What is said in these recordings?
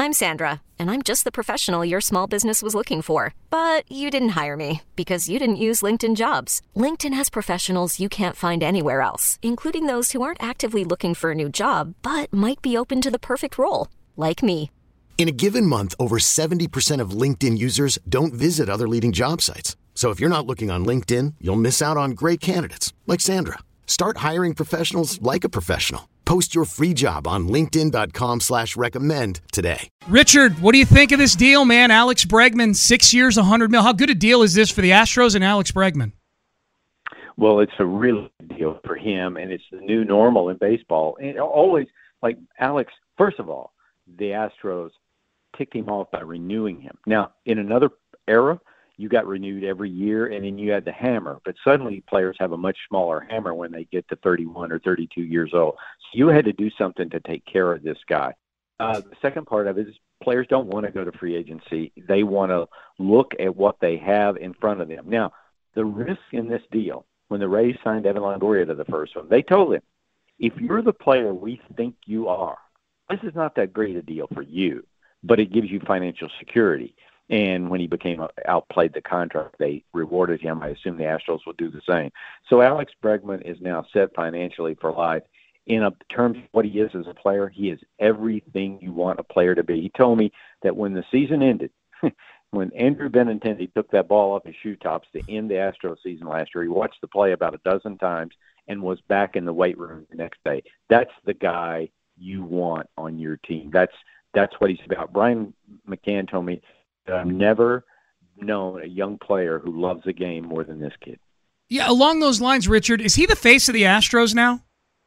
I'm Sandra, and I'm just the professional your small business was looking for. But you didn't hire me because you didn't use LinkedIn Jobs. LinkedIn has professionals you can't find anywhere else, including those who aren't actively looking for a new job, but might be open to the perfect role, like me. In a given month, over 70% of LinkedIn users don't visit other leading job sites. So if you're not looking on LinkedIn, you'll miss out on great candidates like Sandra. Start hiring professionals like a professional. Post your free job on linkedin.com/recommend today. Richard, what do you think of this deal, man? Alex Bregman, 6 years, $100 million. How good a deal is this for the Astros and Alex Bregman? Well, it's a real deal for him, and it's the new normal in baseball. And always, like Alex, first of all, the Astros ticked him off by renewing him. Now, in another era, you got renewed every year, and then you had the hammer. But suddenly players have a much smaller hammer when they get to 31 or 32 years old. So you had to do something to take care of this guy. The second part of it is players don't want to go to free agency. They want to look at what they have in front of them. Now, the risk in this deal, when the Rays signed Evan Longoria to the first one, they told him, if you're the player we think you are, this is not that great a deal for you, but it gives you financial security. And when he outplayed the contract, they rewarded him. I assume the Astros will do the same. So Alex Bregman is now set financially for life. In terms of what he is as a player, he is everything you want a player to be. He told me that when the season ended, when Andrew Benintendi took that ball off his shoe tops to end the Astros season last year, he watched the play about a dozen times and was back in the weight room the next day. That's the guy you want on your team. That's what he's about. Brian McCann told me, I've never known a young player who loves the game more than this kid. Yeah, along those lines, Richard, is he the face of the Astros now?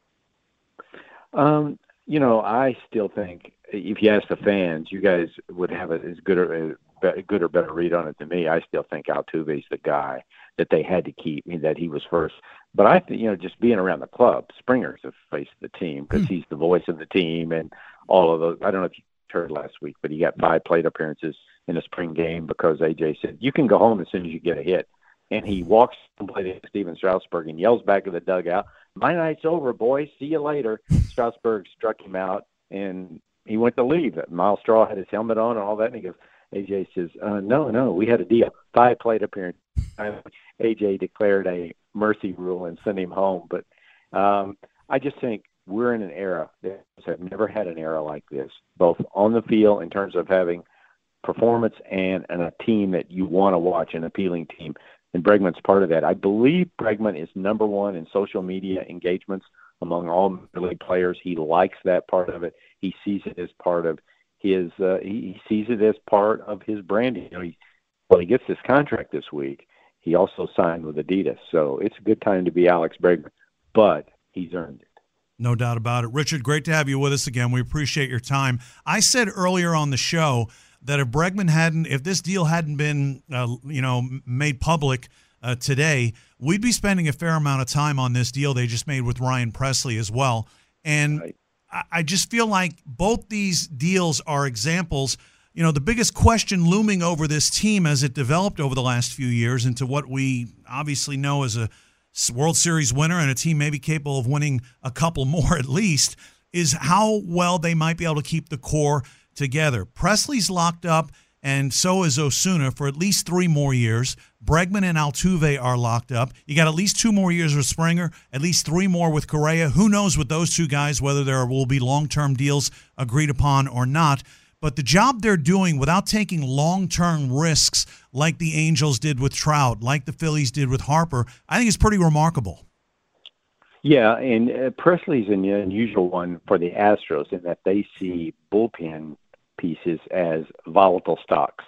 I still think if you ask the fans, you guys would have as good or better read on it than me. I still think Altuve's the guy that they had to keep, that he was first. But I think, just being around the club, Springer's the face of the team because he's the voice of the team and all of those. I don't know if you heard last week, but he got 5 plate appearances in a spring game because AJ said, you can go home as soon as you get a hit. And he walks and plays Steven Strasburg and yells back to the dugout, my night's over, boys. See you later. Strasburg struck him out, and he went to leave. Miles Straw had his helmet on and all that, and he goes, AJ says, no, we had a deal. 5 plate appearances. AJ declared a mercy rule and sent him home. But I just think we're in an era that have never had an era like this, both on the field in terms of having performance and a team that you want to watch, an appealing team. And Bregman's part of that. I believe Bregman is number one in social media engagements among all Major League players. He likes that part of it. He sees it as part of his. He sees it as part of his branding. He gets this contract this week. He also signed with Adidas, so it's a good time to be Alex Bregman. But he's earned it. No doubt about it. Richard, great to have you with us again. We appreciate your time. I said earlier on the show that if this deal hadn't been, made public today, we'd be spending a fair amount of time on this deal they just made with Ryan Pressly as well. And right. I just feel like both these deals are examples. The biggest question looming over this team as it developed over the last few years into what we obviously know as a World Series winner and a team maybe capable of winning a couple more at least is how well they might be able to keep the core together. Pressly's locked up, and so is Osuna for at least 3 more years. Bregman and Altuve are locked up. You got at least 2 more years with Springer, at least 3 more with Correa. Who knows with those 2 guys whether there will be long-term deals agreed upon or not. But the job they're doing without taking long-term risks like the Angels did with Trout, like the Phillies did with Harper, I think is pretty remarkable. Yeah, and Pressly's an unusual one for the Astros in that they see bullpen pieces as volatile stocks.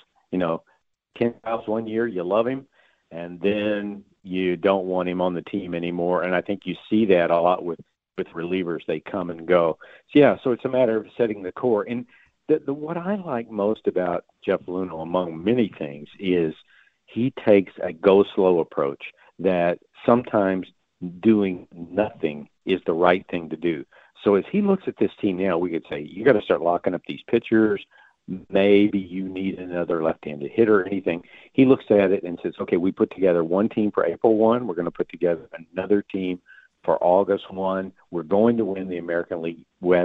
Ken Giles 1 year, you love him, and then you don't want him on the team anymore. And I think you see that a lot with relievers. They come and go. So it's a matter of setting the core. And what I like most about Jeff Luhnow, among many things, is he takes a go-slow approach that sometimes doing nothing is the right thing to do. So as he looks at this team now, we could say, you got to start locking up these pitchers. Maybe you need another left-handed hitter or anything. He looks at it and says, okay, we put together one team for April 1. We're going to put together another team for August 1. We're going to win the American League West.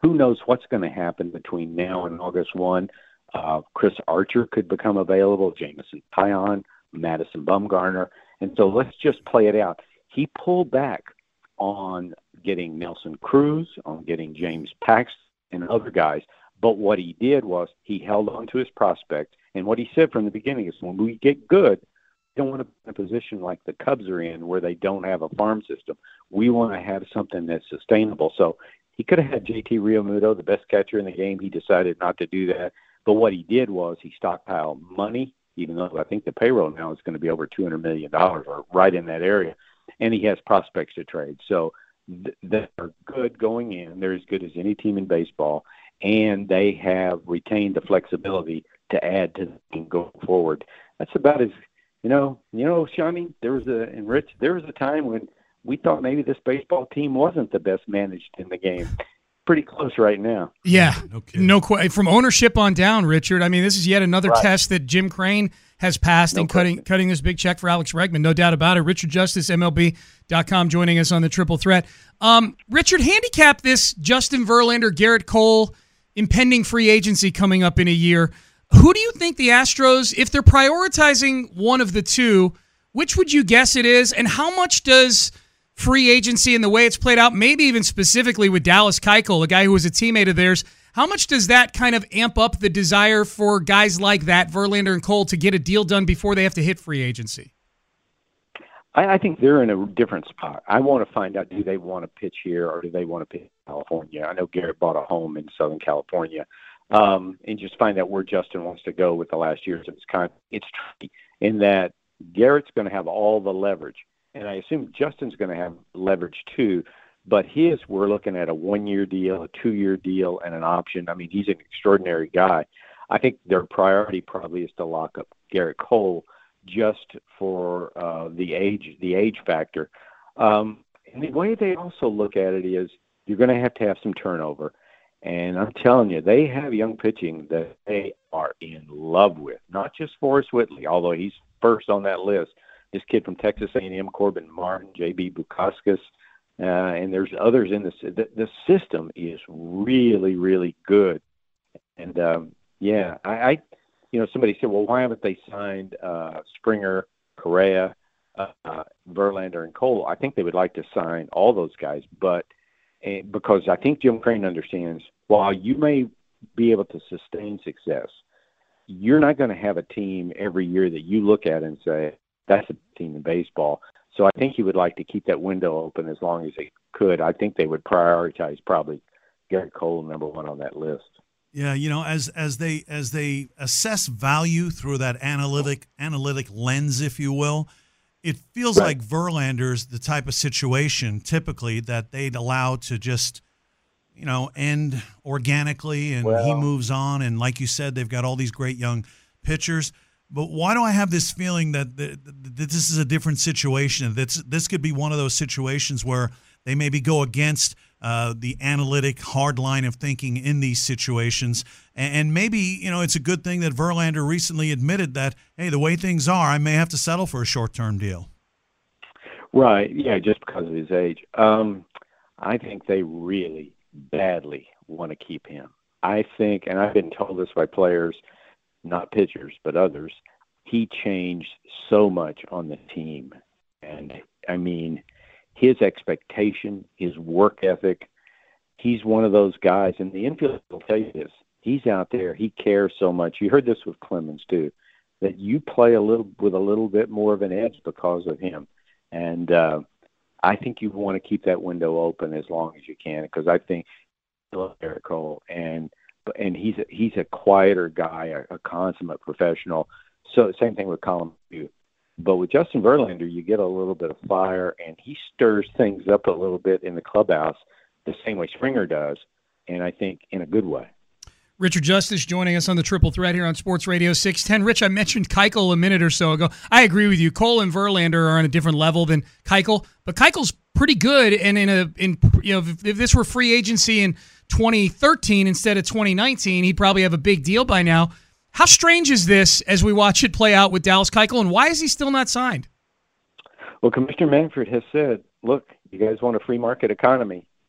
who knows what's going to happen between now and August 1. Chris Archer could become available, Jamison Tyone, Madison Bumgarner. And so let's just play it out. He pulled back on getting Nelson Cruz, on getting James Paxton and other guys. But what he did was he held on to his prospect. And what he said from the beginning is when we get good, we don't want to be in a position like the Cubs are in where they don't have a farm system. We want to have something that's sustainable. So he could have had JT Realmuto, the best catcher in the game. He decided not to do that. But what he did was he stockpiled money, even though I think the payroll now is going to be over $200 million or right in that area. And he has prospects to trade. So they are good going in. They're as good as any team in baseball. And they have retained the flexibility to add to the team going forward. That's about as, Shawnee, there was a time when we thought maybe this baseball team wasn't the best managed in the game. Pretty close right now. Yeah, no question. From ownership on down, Richard. I mean, this is yet another test that Jim Crane has passed in cutting this big check for Alex Bregman. No doubt about it. Richard Justice, MLB.com, joining us on the Triple Threat. Richard, handicap this Justin Verlander, Garrett Cole, impending free agency coming up in a year. Who do you think the Astros, if they're prioritizing one of the two, which would you guess it is? And how much does free agency and the way it's played out, maybe even specifically with Dallas Keuchel, a guy who was a teammate of theirs, how much does that kind of amp up the desire for guys like that, Verlander and Cole, to get a deal done before they have to hit free agency? I think they're in a different spot. I want to find out, do they want to pitch here or do they want to pitch in California? I know Garrett bought a home in Southern California. And just find out where Justin wants to go with the last years. It's tricky in that Garrett's going to have all the leverage. And I assume Justin's going to have leverage too, but we're looking at a 1-year deal, a 2-year deal, and an option. I mean, he's an extraordinary guy. I think their priority probably is to lock up Garrett Cole just for the age factor. And the way they also look at it is you're going to have some turnover. And I'm telling you, they have young pitching that they are in love with, not just Forrest Whitley, although he's first on that list. This kid from Texas A&M, Corbin Martin, J.B. Bukauskas, and there's others in this. The system is really, really good. And, somebody said, well, why haven't they signed Springer, Correa, Verlander, and Cole? I think they would like to sign all those guys, but because I think Jim Crane understands, while you may be able to sustain success, you're not going to have a team every year that you look at and say, that's a team in baseball. So I think he would like to keep that window open as long as they could. I think they would prioritize probably Garrett Cole number one on that list. Yeah, as they assess value through that analytic lens, if you will, it feels like Verlander's the type of situation typically that they'd allow to just, end organically and he moves on. And like you said, they've got all these great young pitchers. But why do I have this feeling that this is a different situation? This could be one of those situations where they maybe go against the analytic hard line of thinking in these situations. And maybe, it's a good thing that Verlander recently admitted that, hey, the way things are, I may have to settle for a short-term deal. Right, yeah, just because of his age. I think they really badly want to keep him. I think, and I've been told this by players, not pitchers, but others, he changed so much on the team. And, I mean, his expectation, his work ethic, he's one of those guys, and the infield will tell you this, he's out there, he cares so much. You heard this with Clemens, too, that you play with a little bit more of an edge because of him. And I think you want to keep that window open as long as you can, because I think I love Garrett Cole, and he's a quieter guy, a consummate professional. So same thing with Colin Hughes. But with Justin Verlander, you get a little bit of fire, and he stirs things up a little bit in the clubhouse the same way Springer does, and I think in a good way. Richard Justice joining us on the Triple Threat here on Sports Radio 610. Rich, I mentioned Keuchel a minute or so ago. I agree with you. Cole and Verlander are on a different level than Keuchel, but Keichel's pretty good. And if this were free agency in 2013 instead of 2019, he'd probably have a big deal by now. How strange is this as we watch it play out with Dallas Keuchel, and why is he still not signed? Well, Commissioner Manfred has said, look, you guys want a free market economy.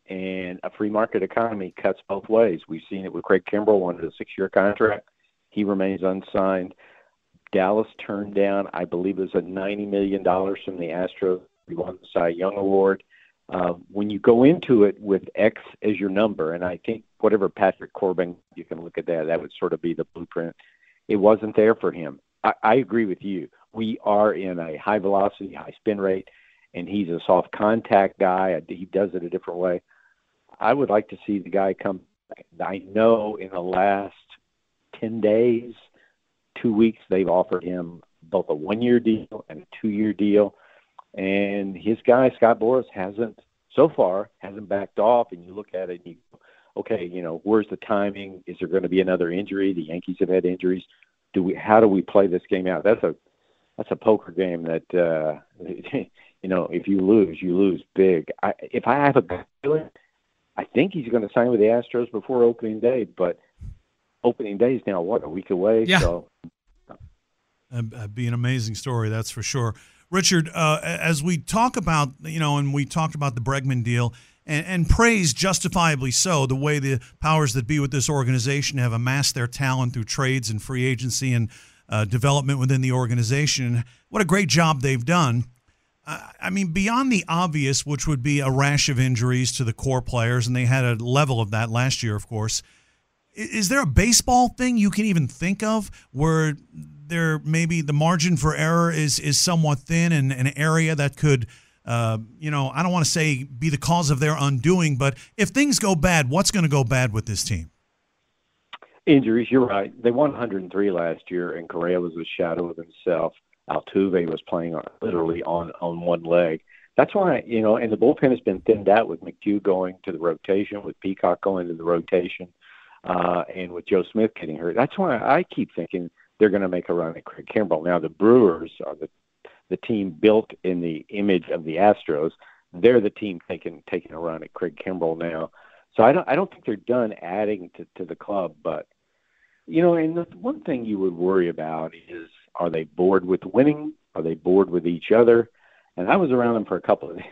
and a free market economy cuts both ways. We've seen it with Craig Kimbrell under the 6-year contract. He remains unsigned. Dallas turned down, I believe it was $90 million from the Astros. He won the Cy Young Award. When you go into it with X as your number, and I think whatever Patrick Corbin, you can look at that would sort of be the blueprint. It wasn't there for him. I agree with you. We are in a high velocity, high spin rate, and he's a soft contact guy. He does it a different way. I would like to see the guy come back. I know in the last 10 days, 2 weeks, they've offered him both a 1-year deal and a 2-year deal. And his guy, Scott Boras, hasn't backed off. And you look at it and you go, okay, where's the timing? Is there going to be another injury? The Yankees have had injuries. How do we play this game out? That's a poker game that, if you lose big. If I have a gut feeling, I think he's going to sign with the Astros before opening day, but opening day is now, a week away? Yeah. So. It'd be an amazing story, that's for sure. Richard, as we talk about, and we talked about the Bregman deal, and praise justifiably so the way the powers that be with this organization have amassed their talent through trades and free agency and development within the organization. What a great job they've done. I mean, beyond the obvious, which would be a rash of injuries to the core players, and they had a level of that last year, of course, is there a baseball thing you can even think of where there maybe the margin for error is somewhat thin and an area that could, I don't want to say be the cause of their undoing, but if things go bad, what's going to go bad with this team? Injuries, you're right. They won 103 last year, and Correa was a shadow of himself. Altuve was playing literally on one leg. That's why, and the bullpen has been thinned out with McHugh going to the rotation, with Peacock going to the rotation, and with Joe Smith getting hurt. That's why I keep thinking they're going to make a run at Craig Kimbrell. Now, the Brewers are the team built in the image of the Astros. They're the team taking a run at Craig Kimbrell now. So I don't think they're done adding to the club. But, and the one thing you would worry about is, are they bored with winning? Are they bored with each other? And I was around them for a couple of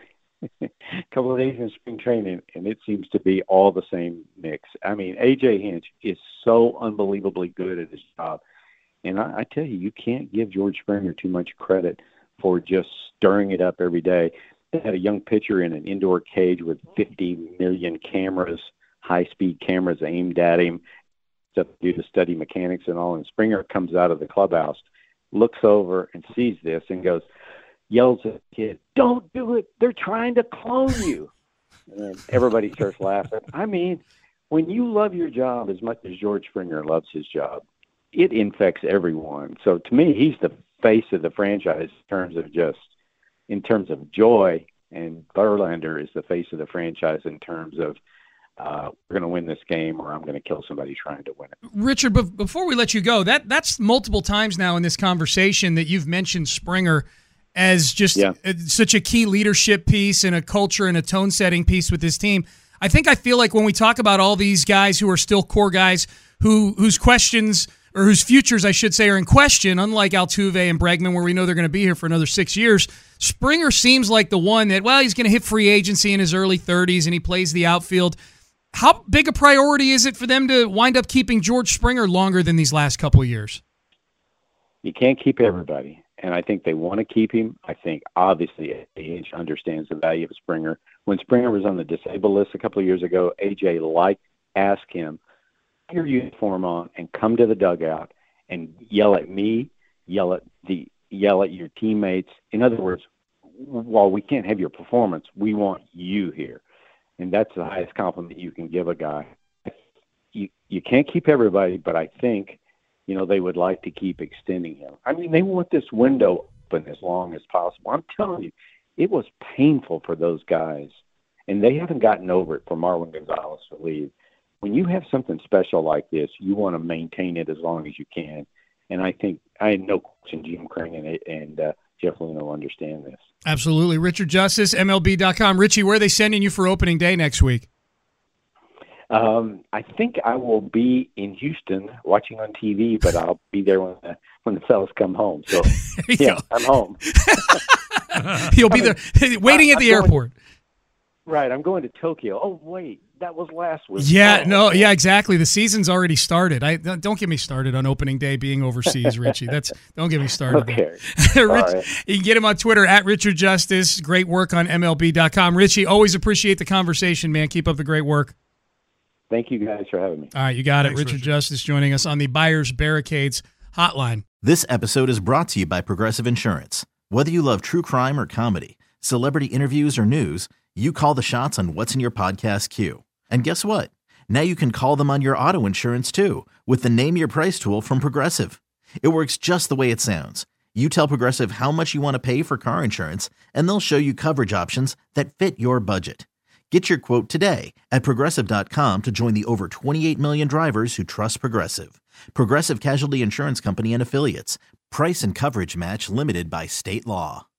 days in spring training, and it seems to be all the same mix. I mean, A.J. Hinch is so unbelievably good at his job. And I tell you, you can't give George Springer too much credit for just stirring it up every day. They had a young pitcher in an indoor cage with 50 million cameras, high-speed cameras aimed at him, stuff to do to study mechanics and all. And Springer comes out of the clubhouse, looks over and sees this and yells at the kid, "Don't do it. They're trying to clone you." And then everybody starts laughing. I mean, when you love your job as much as George Springer loves his job, it infects everyone. So to me, he's the face of the franchise in terms of joy, and Verlander is the face of the franchise in terms of we're going to win this game, or I'm going to kill somebody trying to win it. Richard, before we let you go, that's multiple times now in this conversation that you've mentioned Springer as just such a key leadership piece and a culture and a tone-setting piece with this team. I feel like when we talk about all these guys who are still core guys whose questions – or whose futures, I should say, are in question, unlike Altuve and Bregman, where we know they're going to be here for another 6 years. Springer seems like the one that, he's going to hit free agency in his early 30s, and he plays the outfield. How big a priority is it for them to wind up keeping George Springer longer than these last couple of years? You can't keep everybody, and I think they want to keep him. I think, obviously, AJ understands the value of Springer. When Springer was on the disabled list a couple of years ago, AJ asked him, your uniform on and come to the dugout and yell at me, yell at your teammates. In other words, while we can't have your performance, we want you here. And that's the highest compliment you can give a guy. You can't keep everybody, but I think, they would like to keep extending him. I mean, they want this window open as long as possible. I'm telling you, it was painful for those guys, and they haven't gotten over it for Marwin Gonzalez to leave. When you have something special like this, you want to maintain it as long as you can. And I think, I had no question Jim Crane and Jeff Luhnow will understand this. Absolutely. Richard Justice, MLB.com. Richie, where are they sending you for opening day next week? I think I will be in Houston watching on TV, but I'll be there when the fellas come home. So, I'm home. You'll be there waiting at the airport. Right, I'm going to Tokyo. Oh, wait, that was last week. Yeah, no, yeah, exactly. The season's already started. Don't get me started on opening day being overseas, Richie. Don't get me started. Okay. You can get him on Twitter at Richard Justice. Great work on MLB.com. Richie, always appreciate the conversation, man. Keep up the great work. Thank you guys for having me. All right, you got Thanks, it. Richard Justice joining us on the Buyers Barricades hotline. This episode is brought to you by Progressive Insurance. Whether you love true crime or comedy, celebrity interviews or news, you call the shots on what's in your podcast queue. And guess what? Now you can call them on your auto insurance too with the Name Your Price tool from Progressive. It works just the way it sounds. You tell Progressive how much you want to pay for car insurance, and they'll show you coverage options that fit your budget. Get your quote today at Progressive.com to join the over 28 million drivers who trust Progressive. Progressive Casualty Insurance Company and Affiliates. Price and coverage match limited by state law.